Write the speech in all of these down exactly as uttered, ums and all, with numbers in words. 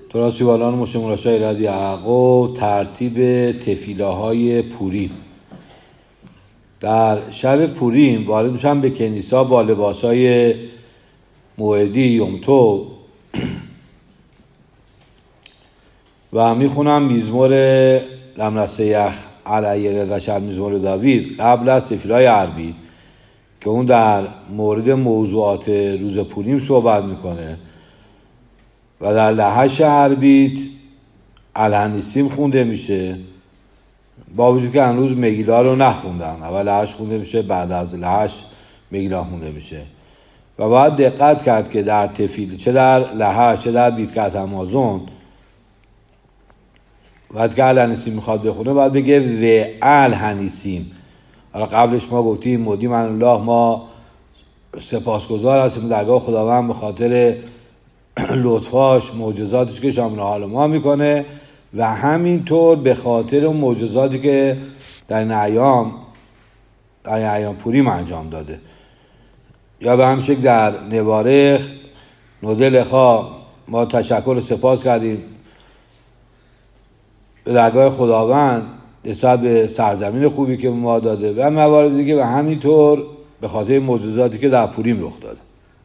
توراسی والان مشمولاشای ایرادی عقو ترتیب تفیلاهای پوریم. در شب پوریم وارد میشن به کنیسا با لباسای موعدی یومتو و میخونم میزمور لمنسه یخ علیه رضا میزمور داوید قبل از تفیلای عربی که اون در مورد موضوعات روز پوریم صحبت میکنه و در لحش عربیت الهنیسیم خونده میشه، با وجود که هنوز مگیلا رو نخوندن. اول لحش خونده میشه، بعد از لحش مگیلا خونده میشه و باید دقت کرد که در تفیل چه در لحش چه در بیتکت امازون وقتی که الهنیسیم میخواد بخونه باید بگه و الهنیسیم. حالا قبلش ما گفتیم مدیم الله ما سپاسگزار هستیم درگاه خداوند به خاطر لطفاش معجزاتش که شامل حال ما میکنه و همینطور به خاطر اون معجزاتی که در این ایام در این ایام پوریم انجام داده. یا به همین شکل در نوارخ نوده لخا ما تشکر و سپاس کردیم به درگاه خداوند نسبت به سرزمین خوبی که ما داده و موارد دیگه و همینطور به خاطر معجزاتی که در پوریم رخ داده.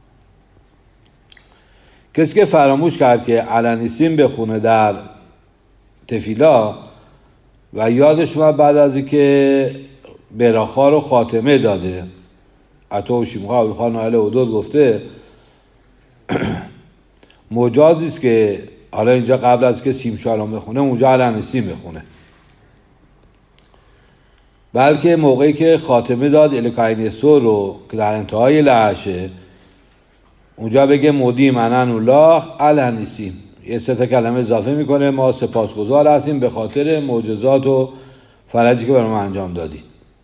کسی که فراموش کرد که الهنیسیم بخونه در تفیلا و یادش اومد بعد از اینکه براخا رو خاتمه داده، عطا و شیمخا و خان نایل حدود گفته مجازی است که حالا اینجا قبل از که سیم شالام بخونه اونجا الهنیسیم بخونه، بلکه موقعی که خاتمه داد الکاینسو رو که در انتهای لحشه اونجا بگه مودی منن الله الهنیسیم، یه سه تا کلمه اضافه میکنه ما سپاسگزار هستیم به خاطر معجزات و فرجی که برای ما انجام دادی.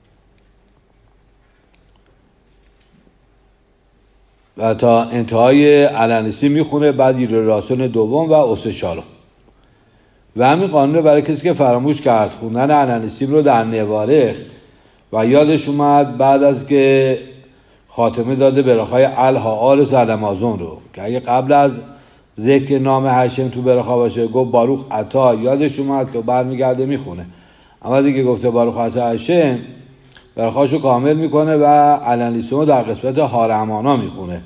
و تا انتهای الهنیسیم میخونه، بعد ایره راسون دوم و اوسه شالوم. و همین قانونه برای کسی که فراموش کرد خوندن الهنیسیم رو در نوارخ و یادش اومد بعد از که خاتمه داده براخای الهاال سلمازون رو که اگه قبل از ذکر نام هشم تو براخا باشه گفت باروخ عطا، یادش اومد که برمیگرده میخونه، اما دیگه گفته باروخ عطا هشم براخاشو کامل میکنه و الهنیسیم رو در قسمت هارمانا میخونه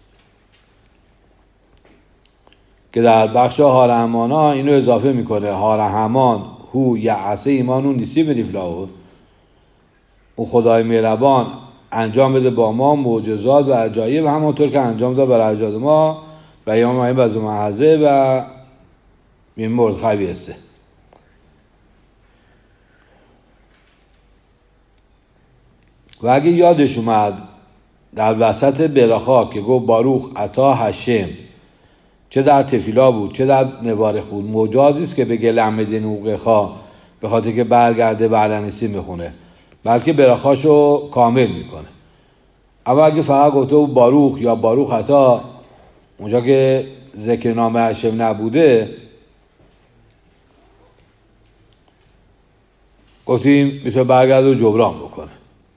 که در بخش هارمانا اینو اضافه میکنه هارهمان هو یعسه ایمانون نیسی بریفلاو، اون خدای مهربان انجام بده با ما معجزات و عجایب همونطور که انجام داد برای اجداد ما و ایام این بزو محضه و این مورد خیلی هسته. و اگه یادش اومد در وسط براخا که گفت باروخ عطا هشم چه در تفیلا بود چه در نوارخ بود مجازی است که بگه لمدن اوقخا به خاطر که برگرده و الهنیسیم بخونه، بلکه براخاشو کامل میکنه. اما اگه فقط گفته بود باروخ یا باروخ عطا اونجا که ذکر نام هشم نبوده گفتیم میتونه برگرده و جبران بکنه.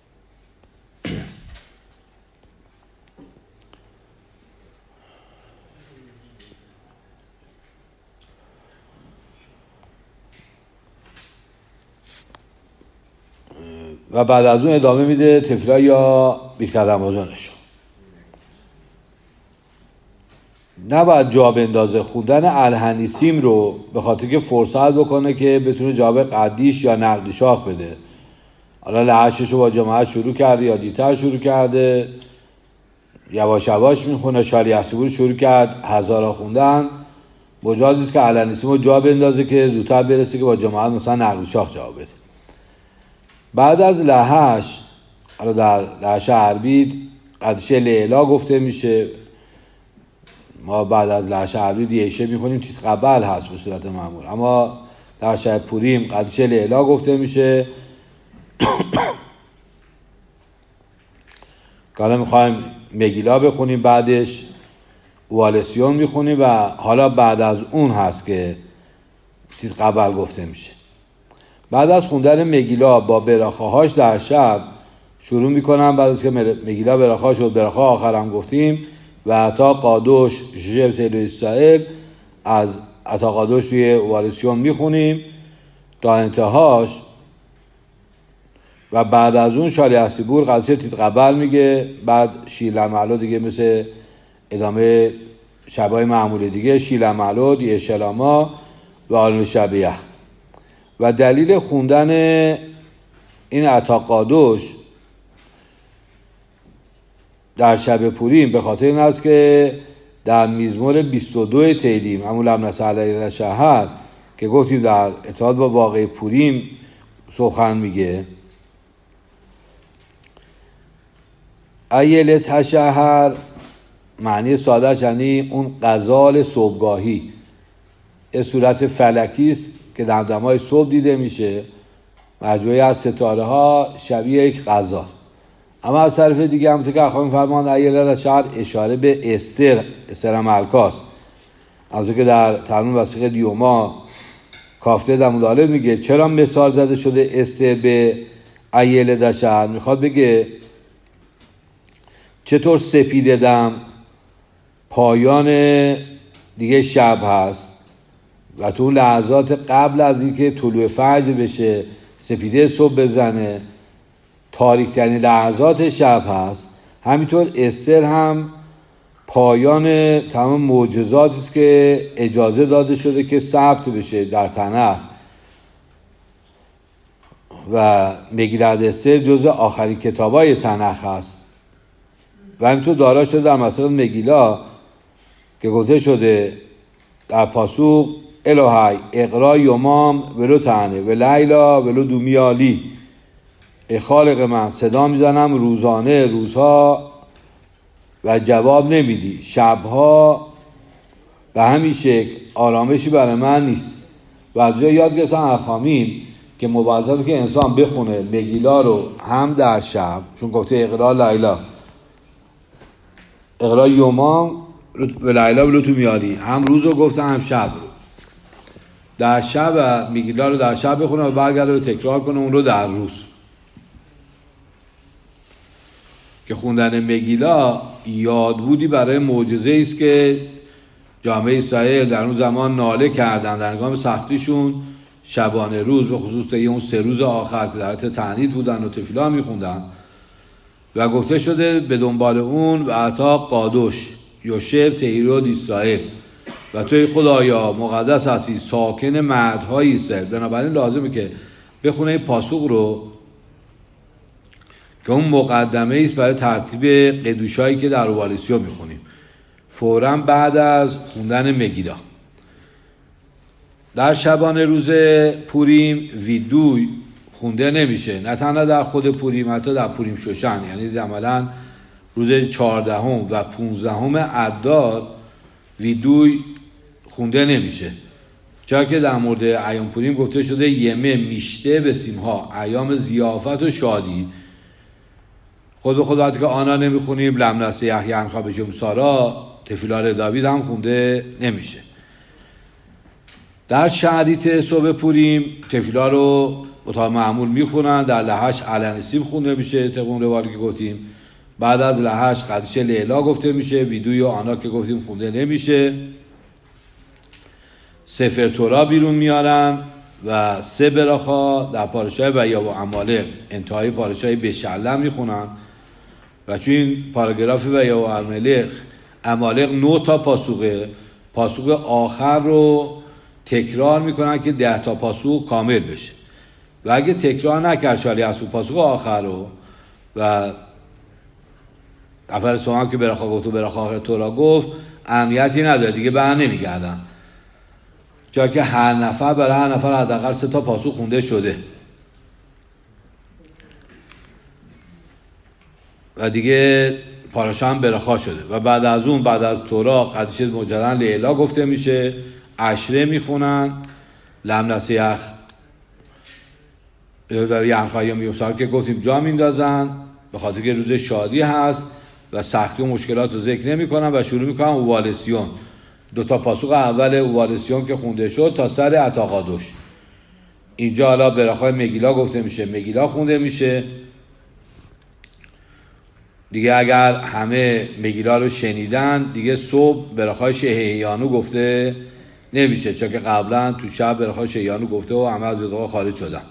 و بعد از اون ادامه میده تفیلا یا بیرکت امازونشو. نباید جا بندازه خوندن الهنیسیم رو به خاطر که فرصت بکنه که بتونه جواب قدیش یا نقدی شاخ بده. حالا لحشش رو با جماعت شروع کرده یا دیتر شروع کرده، یواش یواش میخونه، شالی اصیبور شروع کرد هزارا خوندن، مجازی است که الهنیسیم رو جا بندازه که زودتر برسه که با جماعت مثلا نقدی شاخ جواب بده. بعد از لحش، حالا در لحش عربی قدیشه لیلا گفته میشه، ما بعد از لحش عربی دیشه میخونیم تیت قبل هست به صورت معمول، اما در شب پوریم قدیشه لیلا گفته میشه که حالا میخوایم مگیلا بخونیم، بعدش والسیون میخونیم و حالا بعد از اون هست که تیت قبل گفته میشه. بعد از خوندن مگیلا با براخاهاش در شب شروع میکنم، بعد از که مگیلا براخا شد براخا آخرم گفتیم و تا قادوش جبت اسرائیل از عطاقادوش توی اوالسیون میخونیم تا انتهاش و بعد از اون شالیاستیپور قدیشه تیتقبل میگه، بعد شیرلمعلو دیگه مثل ادامه شبای معمولی دیگه، شیرلمعلو دیگه شلاما و آلون شبیه. و دلیل خوندن این عطاقادوش در شب پوریم به خاطر این است که در میزمور بیست و دو تیلیم همون لمنس علیه شهر که گفتیم در ارتباط با واقع پوریم سخن میگه، ایله تشهر معنی سادهش یعنی اون غزال صبحگاهی، یه صورت فلکی است که در دمای صبح دیده میشه، مجموعه از ستاره ها شبیه یک غزال. اما از طرف دیگه همونطور که اخوان فرمان ایله تشهر اشاره به استر، استر ملکاست، همونطور که در ترنیم وثیقه دیوما کافته دموداله میگه چرا مثال زده شده استر به ایله تشهر، میخواد بگه چطور سپیده دم پایان دیگه شب هست و تو لحظات قبل از اینکه طلوع فجر بشه سپیده صبح بزنه تاریک ترین لحظات شب هست، همینطور استر هم پایان تمام معجزاتی است که اجازه داده شده که ثبت بشه در تنخ و مگیلد استر جزء آخرین کتابای تنخ هست و همینطور دارا شده در مثلا مگیلا که گفته شده در پاسوق الهی اقرا یومام ولو تنه و لیلا ولو دومیالی، ای خالق من صدا میزنم روزانه روزها و جواب نمیدی، شبها به همین شکل آرامشی برای من نیست. و از جای یاد گرفتن اخامین که مبارزاتی که انسان بخونه مگیلا رو هم در شب، چون گفته اقرا لیلا اقرا یومام و لیلا ولو تو میالی، هم روز رو گفته هم شب رو، در شب و مگیلا رو در شب بخونه و برگرده و تکرار کنه اون رو در روز. که خوندن مگیلا یادبودی برای معجزه است که جامعه اسرائیل در اون زمان ناله کردن در هنگام سختیشون شبانه روز، به خصوص تا اون سه روز آخر که در حالت تعنید بودن و تفیلا میخوندن و گفته شده به دنبال اون و عطا قادوش یوشف تهیرود اسرائیل و توی خدایا مقدس هستی ساکن مهدهای اسرائیل. بنابراین لازمه که بخونه این پاسوق رو که اون مقدمه است برای ترتیب قدوشایی که در اوالسیو میخونیم فوراً بعد از خوندن مگیلا. در شبانه روز پوریم ویدوی خونده نمیشه، نه تنها در خود پوریم، حتی در پوریم شوشن، یعنی عملاً روز چهاردهم و پونزدهم ارداد ویدوی خونده نمیشه، چرا که در مورد ایام پوریم گفته شده یمه میشته به سیمها، ایام ضیافت و شادی. خود به خود وقتی که آنا نمیخونیم لمنس یحیی انخا به جم سارا تفیلار داوید هم خونده نمیشه. در شعریت صبح پوریم تفیلا رو مطابق معمول میخونن، در لحش علنسیم خونده میشه طبق اون روایی که گفتیم، بعد از لحش قدیشه لیلا گفته میشه، ویدوی و آنا که گفتیم خونده نمیشه. سفر تورا بیرون میارن و سه براخا در پاراشای و یا و عمالق انتهای پاراشای بشعلم میخونن و چون این پاراگراف و یا و عمالق عمالق نو تا پاسوقه، پاسوق آخر رو تکرار میکنن که ده تا پاسوق کامل بشه و اگه تکرار نکرد شالیاستیپور پاسوق آخر رو و اول سوام که براخا گفت و براخا آخر تورا گفت اهمیتی نداره دیگه بر نمیگردن، چرا که هر نفر برای هر نفر حداقل سه تا پاسوق خونده شده و دیگه پاراشا هم براخا شده. و بعد از اون بعد از تورا قدیشه مجددا لیلا گفته میشه، عشره میخونن، لمنس یخ در یعنخواهی میوسار که گفتیم جا میندازن به خاطر که روز شادی هست و سختی و مشکلات رو ذکر نمی کنن و شروع میکنن اوالسیون، دو تا پاسوق اول اوالسیون که خونده شد تا سر عطاقادوش. اینجا حالا براخای مگیلا گفته میشه، مگیلا خونده میشه دیگه. اگر همه مگیلا رو شنیدن دیگه صبح براخای شهیانو گفته نمیشه، چون که قبلا تو شب برخای شیانو گفته و همه از اتاق خارج شدن.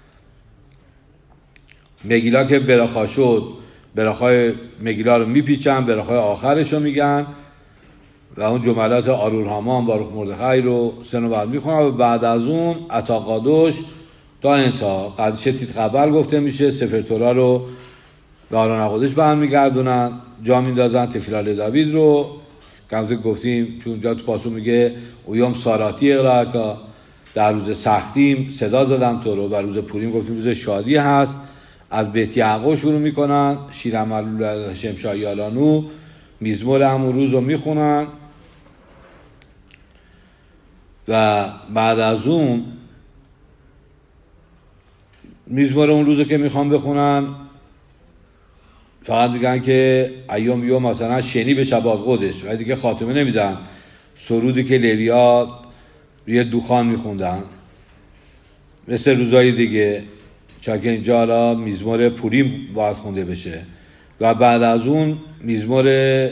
مگیلا که برخا شد، برخای مگیلا رو میپیچن، برخای آخرش رو میگن و اون جملات آرور هامان باروخ مردخای رو سن و بعد میخونن و بعد از اون عطا قادوش تا انتها قدیش تیت قبل گفته میشه. سفر تورا رو به آرون قدش برمیگردونن، جا میندازن تفیلال داوید رو که همونطور گفتیم چون جا تو پاسو میگه اویام ساراتی اقراکا، در روز سختیم صدا زدم تو رو، و روز پوریم گفتیم روز شادی هست. از بیت یعقوب شروع میکنن، شیرم علول شمشایالانو میزمور همون روز رو میخونن و بعد از اون میزمور اون روزو که میخوان بخونن فقط میگن که ایام یوم مثلا شنی به شبات قدش و دیگه خاتمه نمیدن. سرودی که لیویا روی دوخان میخوندن مثل روزای دیگه، چون که اینجا حالا میزمور پوریم باید خونده بشه و بعد از اون میزمور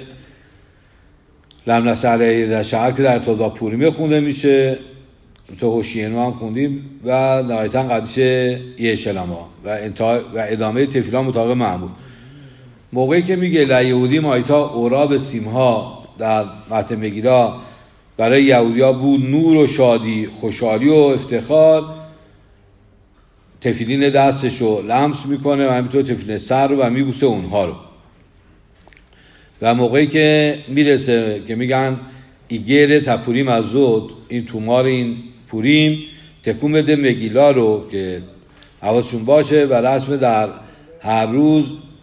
لمنس علیه در شهر که در ارتباط پوریمه خونده میشه، تو هوشیانو هم خوندیم و نهایتا قدیش یه شلما و, و ادامه تفیلان مطابق معمول. موقعی که میگه لیهودی مایتا اورا به سیمها در متن مگیلا برای یهودیا بود نور و شادی، خوشحالی و افتخار، تفیلین دستشو لمس میکنه و همینطور تفیلین سر رو و میبوسه اونها رو. و موقعی که میرسه که میگن ایگره تا پوریم از زود، این تومار این پوریم تکون بده مگیلا رو که حواسشون باشه و رسم در هر روز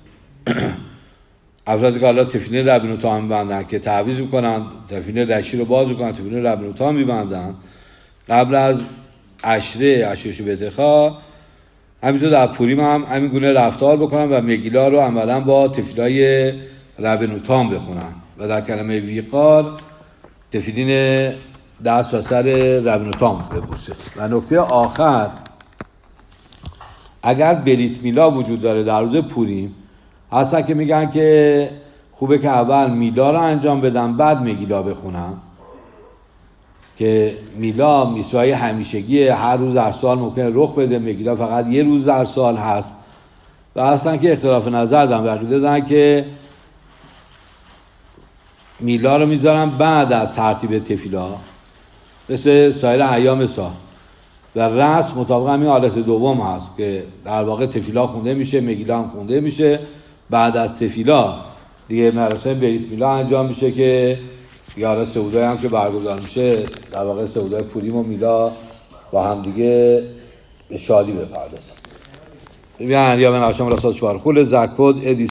افرادی که حالا تفیلین ربینوتا میبندن که تعویض میکنن، تفیلین رشی رو باز میکنن، تفیلین ربینوتا میبندن قبل از عشره عشرش بتخا. همینطور در پوریم هم همین گونه رفتار بکنن و مگیلا رو عملا با تفیلای ربینوتام بخونن و در کلمه ویقار تفیلین دست و سر ربینوتام ببوسه. و نکته آخر، اگر بریت میلا وجود داره در روز پوریم، هستن که میگن که خوبه که اول میلا رو انجام بدن بعد مگیلا بخونن، که میلا میسوای همیشگیه، هر روز در سال ممکنه رخ بده، مگیلا فقط یه روز در سال هست. و هستن که اختلاف نظر دارن و عقیده دارن که میلا رو میذارن بعد از ترتیب تفیلا مثل سایر ایام سال و رسم مطابق همین حالت دوم هست که در واقع تفیلا خونده میشه، مگیلا هم خونده میشه. بعد از تفیلا دیگه مراسم بریت میلا انجام میشه که دیگه حالا سعودای هم که برگزار میشه در واقع سعودای پوریم و میلا با هم دیگه به شادی بپردازن. یعنی یا من آشام رساس بارخول زکود ادی